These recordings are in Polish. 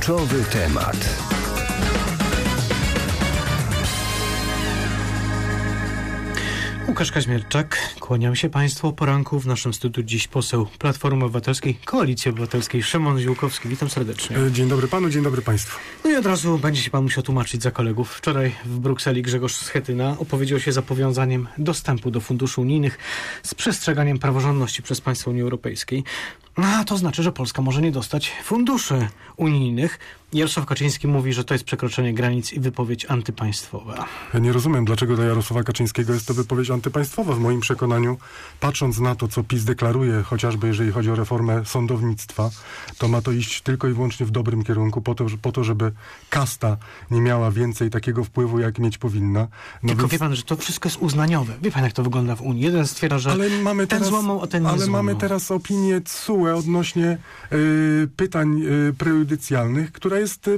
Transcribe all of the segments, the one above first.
Kluczowy temat. Łukasz Kaźmierczak, kłaniam się Państwu o poranku. W naszym studiu dziś poseł Platformy Obywatelskiej, Koalicji Obywatelskiej Szymon Ziółkowski. Witam serdecznie. Dzień dobry panu, dzień dobry państwu. No i od razu będzie się pan musiał tłumaczyć za kolegów. Wczoraj w Brukseli Grzegorz Schetyna opowiedział się za powiązaniem dostępu do funduszy unijnych z przestrzeganiem praworządności przez państwa Unii Europejskiej. A to znaczy, że Polska może nie dostać funduszy unijnych. Jarosław Kaczyński mówi, że to jest przekroczenie granic i wypowiedź antypaństwowa. Ja nie rozumiem, dlaczego dla Jarosława Kaczyńskiego jest to wypowiedź antypaństwowa. W moim przekonaniu, patrząc na to, co PiS deklaruje, chociażby jeżeli chodzi o reformę sądownictwa, to ma to iść tylko i wyłącznie w dobrym kierunku, po to żeby kasta nie miała więcej takiego wpływu, jak mieć powinna. Tylko wie pan, że to wszystko jest uznaniowe. Wie pan, jak to wygląda w Unii. Jeden stwierdza, że ten złamał, a ten nie złamał. Ale mamy teraz opinię TSUE odnośnie pytań prejudycjalnych, która jest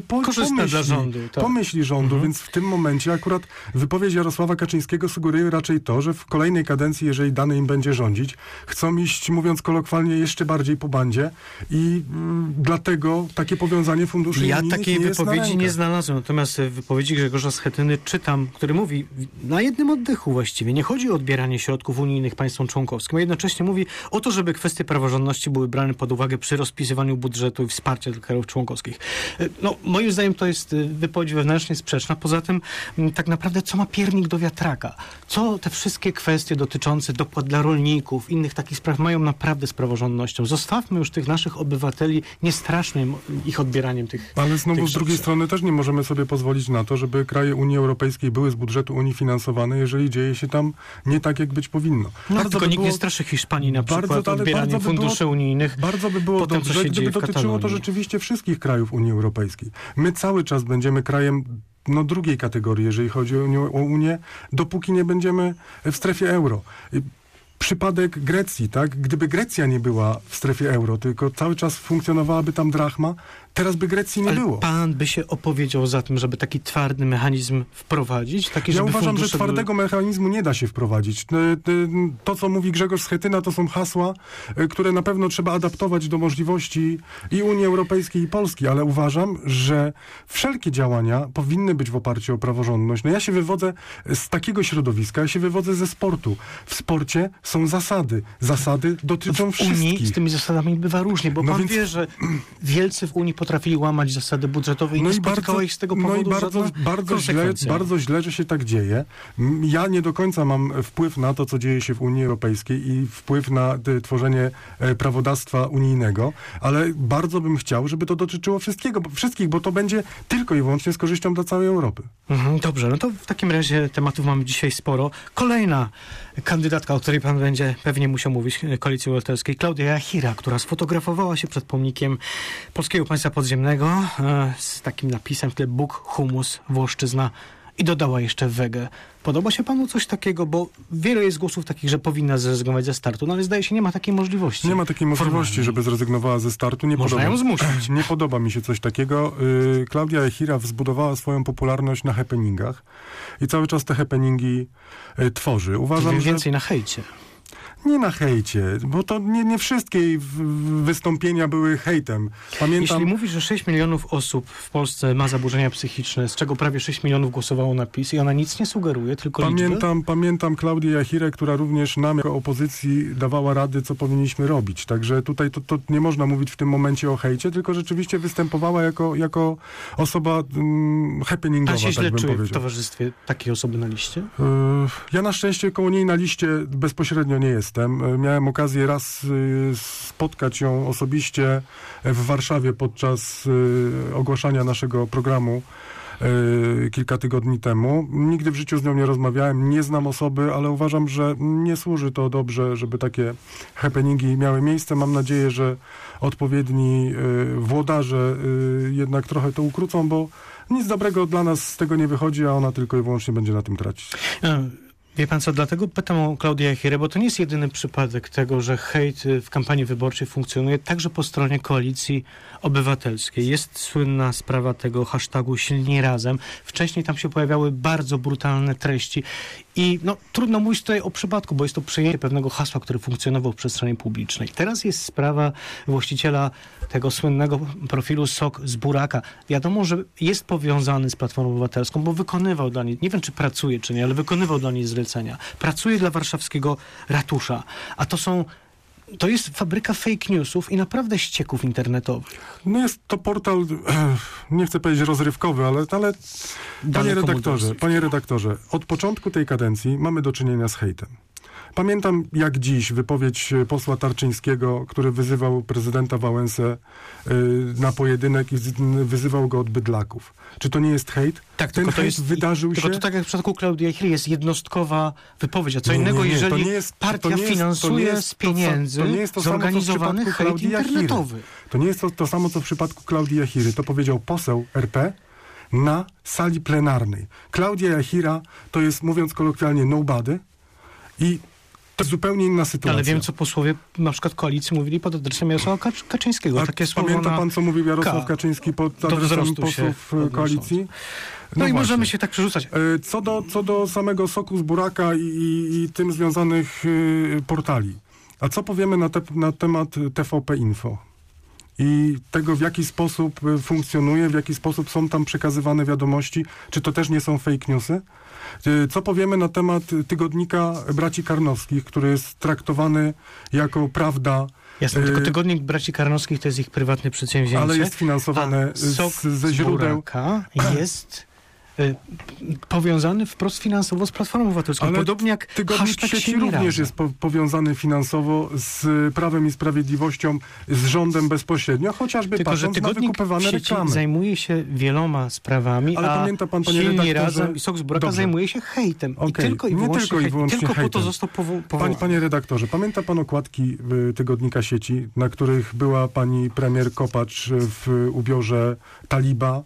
pomyśli rządu, więc w tym momencie akurat wypowiedź Jarosława Kaczyńskiego sugeruje raczej to, że w kolejnej kadencji, jeżeli dane im będzie rządzić, chcą iść, mówiąc kolokwialnie, jeszcze bardziej po bandzie i dlatego takie powiązanie funduszy unijnych takiej nie jest wypowiedzi nie znalazłem, natomiast w wypowiedzi Grzegorza Schetyny czytam, który mówi na jednym oddechu właściwie, nie chodzi o odbieranie środków unijnych państwom członkowskim, a jednocześnie mówi o to, żeby kwestie praworządności były brane pod uwagę przy rozpisywaniu budżetu i wsparcia dla krajów członkowskich. No, moim zdaniem to jest wypowiedź wewnętrznie sprzeczna. Poza tym, tak naprawdę, co ma piernik do wiatraka? Co te wszystkie kwestie dotyczące dopłat dla rolników, innych takich spraw mają naprawdę z praworządnością? Zostawmy już tych naszych obywateli, nie straszmy ich odbieraniem tych Ale znowu z drugiej rzeczy. strony też nie możemy sobie pozwolić na to, żeby kraje Unii Europejskiej były z budżetu Unii finansowane, jeżeli dzieje się tam nie tak, jak być powinno. No, tylko nikt nie straszy Hiszpanii na przykład odbieraniem funduszy unijnych. Bardzo by było potem, dobrze, gdyby dotyczyło to rzeczywiście wszystkich krajów Unii Europejskiej. My cały czas będziemy krajem drugiej kategorii, jeżeli chodzi o Unię, dopóki nie będziemy w strefie euro. Przypadek Grecji, tak? Gdyby Grecja nie była w strefie euro, tylko cały czas funkcjonowałaby tam drachma, teraz by Grecji nie było. Pan by się opowiedział za tym, żeby taki twardy mechanizm wprowadzić? Ja uważam, że twardego mechanizmu nie da się wprowadzić. To, co mówi Grzegorz Schetyna, to są hasła, które na pewno trzeba adaptować do możliwości i Unii Europejskiej, i Polski, ale uważam, że wszelkie działania powinny być w oparciu o praworządność. Ja się wywodzę z takiego środowiska, ja się wywodzę ze sportu. W sporcie są zasady. Zasady dotyczą wszystkich. Unii z tymi zasadami bywa różnie, bo pan wie, że wielcy w Unii potrafili łamać zasady budżetowe i nie spotkało ich z tego powodu bardzo źle, że się tak dzieje. Ja nie do końca mam wpływ na to, co dzieje się w Unii Europejskiej i wpływ na tworzenie prawodawstwa unijnego, ale bardzo bym chciał, żeby to dotyczyło wszystkich, bo to będzie tylko i wyłącznie z korzyścią dla całej Europy. Dobrze, no to w takim razie tematów mamy dzisiaj sporo. Kolejna kandydatka, o której pan będzie pewnie musiał mówić, Koalicji Obywatelskiej, Klaudia Jachira, która sfotografowała się przed pomnikiem Polskiego Państwa Podziemnego z takim napisem w tle Bóg, humus, Włoszczyzna i dodała jeszcze wege. Podoba się panu coś takiego? Bo wiele jest głosów takich, że powinna zrezygnować ze startu, no ale zdaje się, nie ma takiej możliwości. Nie ma takiej możliwości, żeby zrezygnowała ze startu. Można ją zmusić. Nie podoba mi się coś takiego. Klaudia Jachira zbudowała swoją popularność na happeningach i cały czas te happeningi tworzy. Uważam, więcej na hejcie. Nie na hejcie, bo to nie wszystkie wystąpienia były hejtem. Jeśli mówisz, że 6 milionów osób w Polsce ma zaburzenia psychiczne, z czego prawie 6 milionów głosowało na PiS i ona nic nie sugeruje, tylko Pamiętam Klaudię Jachirę, która również nam jako opozycji dawała rady, co powinniśmy robić. Także tutaj to nie można mówić w tym momencie o hejcie, tylko rzeczywiście występowała jako osoba happeningowa. Pan się źle tak bym czuje powiedział. w towarzystwie takiej osoby na liście? Ja na szczęście koło niej na liście bezpośrednio nie jestem. Miałem okazję raz spotkać ją osobiście w Warszawie podczas ogłaszania naszego programu kilka tygodni temu. Nigdy w życiu z nią nie rozmawiałem, nie znam osoby, ale uważam, że nie służy to dobrze, żeby takie happeningi miały miejsce. Mam nadzieję, że odpowiedni włodarze jednak trochę to ukrócą, bo nic dobrego dla nas z tego nie wychodzi, a ona tylko i wyłącznie będzie na tym tracić. Wie pan co, dlatego pytam o Klaudię Jachirę, bo to nie jest jedyny przypadek tego, że hejt w kampanii wyborczej funkcjonuje także po stronie Koalicji Obywatelskiej. Jest słynna sprawa tego hashtagu Silni Razem. Wcześniej tam się pojawiały bardzo brutalne treści I trudno mówić tutaj o przypadku, bo jest to przyjęcie pewnego hasła, które funkcjonował w przestrzeni publicznej. Teraz jest sprawa właściciela tego słynnego profilu SOK z Buraka. Wiadomo, że jest powiązany z Platformą Obywatelską, bo wykonywał dla niej, nie wiem czy pracuje czy nie, ale wykonywał dla niej zlecenia. Pracuje dla warszawskiego ratusza. A to jest fabryka fake newsów i naprawdę ścieków internetowych. Jest to portal, nie chcę powiedzieć rozrywkowy, ale panie redaktorze, od początku tej kadencji mamy do czynienia z hejtem. Pamiętam jak dziś wypowiedź posła Tarczyńskiego, który wyzywał prezydenta Wałęsę na pojedynek i wyzywał go od bydlaków. Czy to nie jest hejt? Tak, ten hejt wydarzył się... Tylko to tak jak w przypadku Klaudii Jachiry jest jednostkowa wypowiedź, a co innego, jeżeli partia finansuje z pieniędzy zorganizowany hejt internetowy. To nie jest to samo, co w przypadku Klaudii Jachiry. To powiedział poseł RP na sali plenarnej. Klaudia Jachira to jest, mówiąc kolokwialnie, nobody i to jest zupełnie inna sytuacja. Ale wiem, co posłowie na przykład koalicji mówili pod adresem Jarosława Kaczyńskiego. Takie pamięta pan, co mówił Jarosław Kaczyński pod adresem posłów koalicji? No i możemy się tak przerzucać. Co do samego soku z buraka i tym związanych portali. A co powiemy na temat TVP Info? I tego, w jaki sposób funkcjonuje, w jaki sposób są tam przekazywane wiadomości. Czy to też nie są fake newsy? Co powiemy na temat tygodnika braci Karnowskich, który jest traktowany jako prawda. Jasne, tylko tygodnik braci Karnowskich to jest ich prywatne przedsięwzięcie. Ale jest finansowane ze źródeł. Jest powiązany wprost finansowo z Platformą Obywatelską. Ale podobnie jak tygodnik Sieci również jest powiązany finansowo z Prawem i Sprawiedliwością, z rządem bezpośrednio, chociażby tylko, patrząc na wykupywane reklamy. Zajmuje się wieloma sprawami, ale pamięta pan, panie Silni redaktorze, Razem i Sok z Buraka zajmuje się hejtem. Okay. Tylko i wyłącznie hejtem. po to został powołany. Panie redaktorze, pamięta pan okładki tygodnika Sieci, na których była pani premier Kopacz w ubiorze taliba,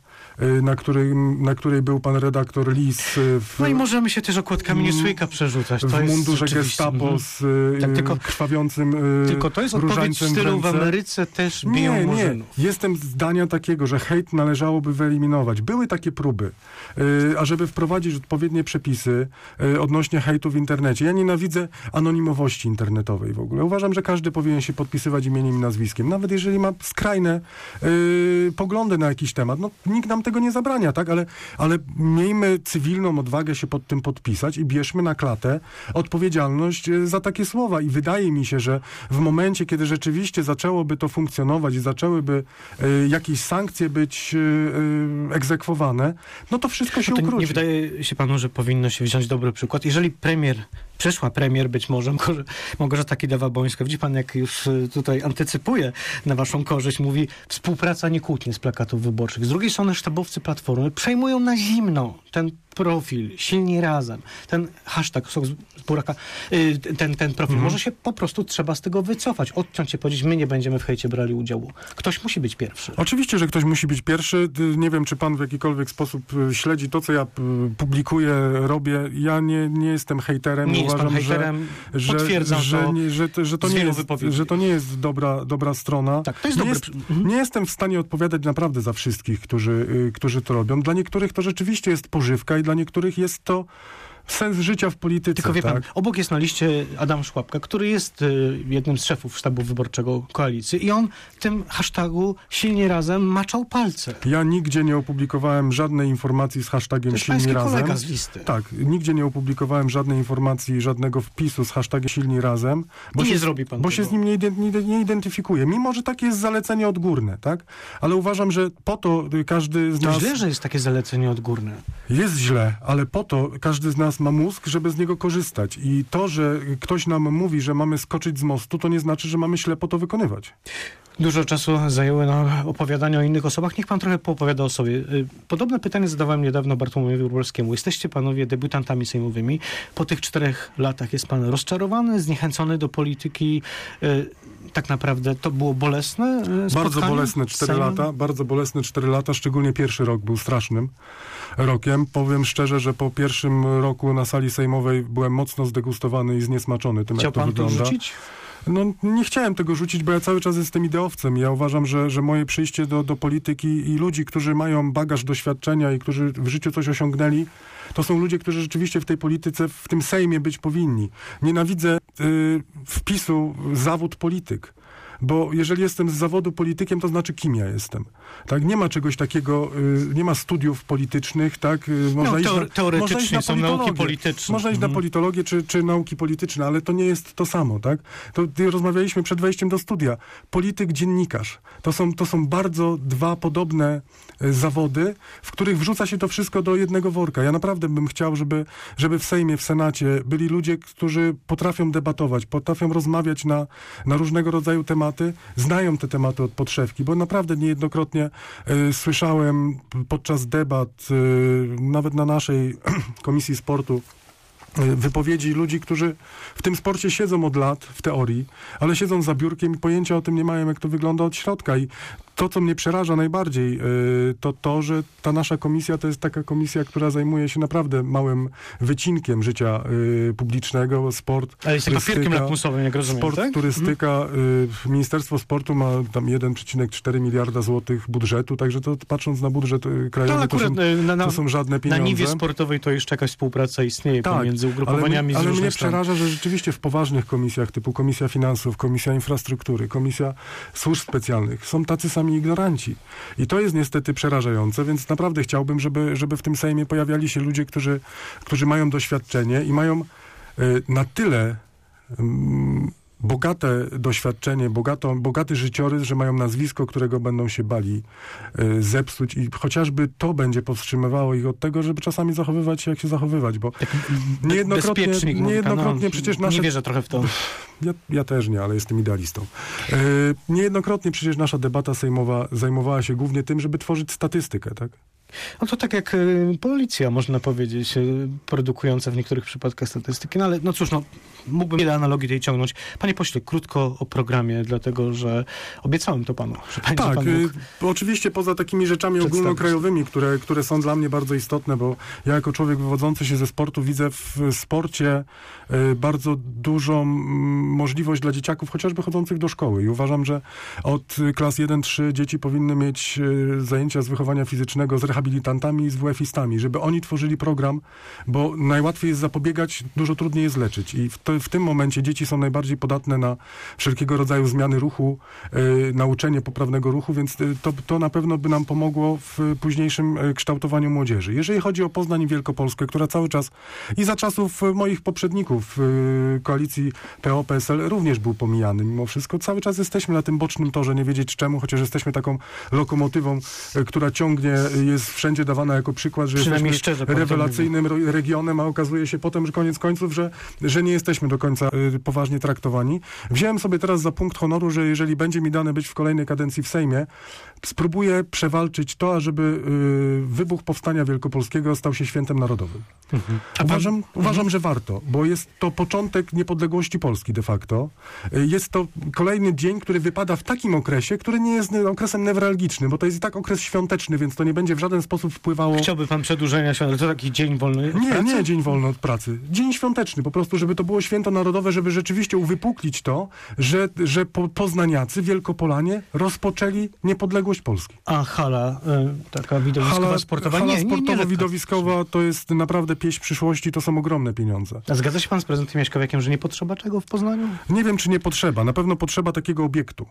na której był pan redaktor Lis No i możemy się też okładkami Newsweeka przerzucać. To w mundurze gestapo z krwawiącym tylko to jest odpowiedź w stylu w Ameryce też biją murzynów. Jestem zdania takiego, że hejt należałoby wyeliminować. Były takie próby, ażeby wprowadzić odpowiednie przepisy odnośnie hejtu w internecie. Ja nienawidzę anonimowości internetowej w ogóle. Uważam, że każdy powinien się podpisywać imieniem i nazwiskiem. Nawet jeżeli ma skrajne poglądy na jakiś temat. Nikt nam tego nie zabrania, tak? Ale miejmy cywilną odwagę się pod tym podpisać i bierzmy na klatę odpowiedzialność za takie słowa. I wydaje mi się, że w momencie, kiedy rzeczywiście zaczęłoby to funkcjonować i zaczęłyby jakieś sankcje być egzekwowane, to wszystko się ukróci. Nie wydaje się panu, że powinno się wziąć dobry przykład? Jeżeli przyszła premier być może, Małgorzata Kidawa-Błońska, widzi pan, jak już tutaj antycypuje na waszą korzyść, mówi współpraca, nie kłótnie z plakatów wyborczych. Z drugiej strony sztabowcy Platformy przejmują na zimno ten profil, Silni Razem, ten hashtag Sok z Buraka, ten profil. Może się po prostu trzeba z tego wycofać, odciąć się, powiedzieć, my nie będziemy w hejcie brali udziału. Ktoś musi być pierwszy. Oczywiście, że ktoś musi być pierwszy. Nie wiem, czy pan w jakikolwiek sposób śledzi to, co ja publikuję, robię. Ja nie jestem hejterem. Nie jest pan hejterem. Potwierdzam że to nie jest dobra strona. Tak, to jest nie jestem w stanie odpowiadać naprawdę za wszystkich, którzy to robią. Dla niektórych to rzeczywiście jest pożywka i dla niektórych jest to sens życia w polityce. Tylko wie pan, obok jest na liście Adam Szłapka, który jest jednym z szefów sztabu wyborczego koalicji i on w tym hashtagu Silni Razem maczał palce. Ja nigdzie nie opublikowałem żadnej informacji z hashtagiem Silni Razem. Kolega z listy. Tak, nigdzie nie opublikowałem żadnej informacji, żadnego wpisu z hashtagiem Silni Razem. Bo się z nim nie identyfikuję. Mimo, że takie jest zalecenie odgórne, tak? Ale uważam, że po to każdy z nas... To źle, że jest takie zalecenie odgórne. Jest źle, ale po to każdy z nas ma mózg, żeby z niego korzystać. I to, że ktoś nam mówi, że mamy skoczyć z mostu, to nie znaczy, że mamy ślepo to wykonywać. Dużo czasu zajęły na opowiadanie o innych osobach. Niech pan trochę poopowiada o sobie. Podobne pytanie zadawałem niedawno Bartłomiejowi Wróblewskiemu. Jesteście panowie debiutantami sejmowymi. Po tych 4 latach jest pan rozczarowany, zniechęcony do polityki. Tak naprawdę to było bolesne spotkanie? Bardzo bolesne 4 lata. Bardzo bolesne 4 lata. Szczególnie pierwszy rok był strasznym rokiem. Powiem szczerze, że po pierwszym roku na sali sejmowej byłem mocno zdegustowany i zniesmaczony tym, jak to wygląda. Chciał pan to rzucić? No, nie chciałem tego rzucić, bo ja cały czas jestem ideowcem. Ja uważam, że moje przyjście do polityki i ludzi, którzy mają bagaż doświadczenia i którzy w życiu coś osiągnęli, to są ludzie, którzy rzeczywiście w tej polityce, w tym Sejmie być powinni. Nienawidzę wpisu zawód polityk. Bo jeżeli jestem z zawodu politykiem, to znaczy kim ja jestem. Tak? Nie ma czegoś takiego, nie ma studiów politycznych, tak? Teoretycznie są nauki polityczne. Można iść na politologię czy nauki polityczne, ale to nie jest to samo, tak? Rozmawialiśmy przed wejściem do studia. Polityk, dziennikarz. To są bardzo dwa podobne zawody, w których wrzuca się to wszystko do jednego worka. Ja naprawdę bym chciał, żeby w Sejmie, w Senacie byli ludzie, którzy potrafią debatować, potrafią rozmawiać na różnego rodzaju tematy, znają te tematy od podszewki, bo naprawdę niejednokrotnie słyszałem podczas debat, nawet na naszej Komisji Sportu, wypowiedzi ludzi, którzy w tym sporcie siedzą od lat, w teorii, ale siedzą za biurkiem i pojęcia o tym nie mają, jak to wygląda od środka. I to, co mnie przeraża najbardziej, to, że ta nasza komisja to jest taka komisja, która zajmuje się naprawdę małym wycinkiem życia publicznego, sport. Ale jest papierkiem lakmusowym, jak rozumiem, sport, tak? turystyka. Ministerstwo Sportu ma tam 1,4 miliarda złotych budżetu, także to patrząc na budżet krajowy, to są żadne pieniądze. Na niwie sportowej to jeszcze jakaś współpraca istnieje pomiędzy ugrupowaniami ale mnie przeraża, że rzeczywiście w poważnych komisjach typu Komisja Finansów, Komisja Infrastruktury, Komisja Służb Specjalnych są tacy sami ignoranci. I to jest niestety przerażające, więc naprawdę chciałbym, żeby w tym Sejmie pojawiali się ludzie, którzy mają doświadczenie i mają na tyle bogate doświadczenie, bogaty życiorys, że mają nazwisko, którego będą się bali zepsuć i chociażby to będzie powstrzymywało ich od tego, żeby czasami zachowywać się, jak się zachowywać, bo niejednokrotnie przecież nasze... Nie wierzę trochę w to. Ja też nie, ale jestem idealistą. Niejednokrotnie przecież nasza debata sejmowa zajmowała się głównie tym, żeby tworzyć statystykę, tak? No to tak jak policja, można powiedzieć, produkująca w niektórych przypadkach statystyki. No ale no cóż, mógłbym wiele analogii tej ciągnąć. Panie pośle, krótko o programie, dlatego że obiecałem to panu. Tak, oczywiście poza takimi rzeczami ogólnokrajowymi, które są dla mnie bardzo istotne, bo ja jako człowiek wywodzący się ze sportu widzę w sporcie bardzo dużą możliwość dla dzieciaków, chociażby chodzących do szkoły. I uważam, że od klas 1-3 dzieci powinny mieć zajęcia z wychowania fizycznego z rehabilitantami i z WF-istami, żeby oni tworzyli program, bo najłatwiej jest zapobiegać, dużo trudniej jest leczyć. I w tym momencie dzieci są najbardziej podatne na wszelkiego rodzaju zmiany ruchu, nauczenie poprawnego ruchu, więc to na pewno by nam pomogło w późniejszym kształtowaniu młodzieży. Jeżeli chodzi o Poznań i Wielkopolskę, która cały czas i za czasów moich poprzedników koalicji PO-PSL również był pomijany mimo wszystko. Cały czas jesteśmy na tym bocznym torze, nie wiedzieć czemu, chociaż jesteśmy taką lokomotywą, która ciągnie, jest wszędzie dawana jako przykład, że jesteśmy rewelacyjnym regionem, a okazuje się potem, że koniec końców, że nie jesteśmy do końca poważnie traktowani. Wziąłem sobie teraz za punkt honoru, że jeżeli będzie mi dane być w kolejnej kadencji w Sejmie, spróbuję przewalczyć to, ażeby wybuch Powstania Wielkopolskiego stał się świętem narodowym. Uważam, że warto, bo jest to początek niepodległości Polski de facto. Jest to kolejny dzień, który wypada w takim okresie, który nie jest okresem newralgicznym, bo to jest i tak okres świąteczny, więc to nie będzie w żaden sposób wpływało... Chciałby pan przedłużenia świąt, ale to taki dzień wolny od pracy? Nie dzień wolny od pracy. Dzień świąteczny, po prostu, żeby to było święto narodowe, żeby rzeczywiście uwypuklić to, że poznaniacy, Wielkopolanie rozpoczęli niepodległość Polski. A hala taka widowiskowa, sportowa? Hala sportowo-widowiskowa to jest naprawdę pieśń przyszłości, to są ogromne pieniądze. A zgadza się pan z prezydentem Jaśkowiakiem, że nie potrzeba czego w Poznaniu? Nie wiem, czy nie potrzeba. Na pewno potrzeba takiego obiektu.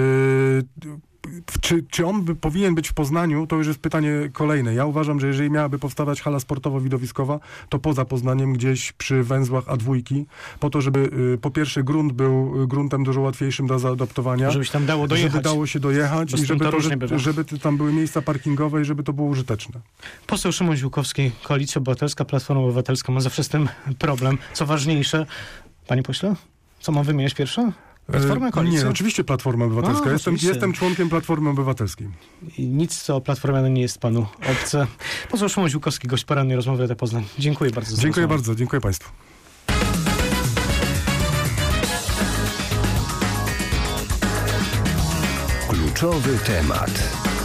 Czy on powinien być w Poznaniu, to już jest pytanie kolejne. Ja uważam, że jeżeli miałaby powstawać hala sportowo-widowiskowa, to poza Poznaniem, gdzieś przy węzłach A2, po to, żeby po pierwsze grunt był gruntem dużo łatwiejszym do zaadaptowania. Żeby się tam dało dojechać. Żeby dało się dojechać i żeby tam były miejsca parkingowe i żeby to było użyteczne. Poseł Szymon Ziółkowski, Koalicja Obywatelska, Platforma Obywatelska ma zawsze z tym problem. Co ważniejsze, panie pośle, co mam wymieniać pierwsze? Platforma, Koalicja? Nie, oczywiście Platforma Obywatelska. Jestem członkiem Platformy Obywatelskiej. I nic, co Platforma nie jest panu obce. Poseł Szymon Ziółkowski, gość porannej rozmowy Radia Poznań. Dziękuję bardzo. Dziękuję bardzo. Dziękuję państwu. Kluczowy temat.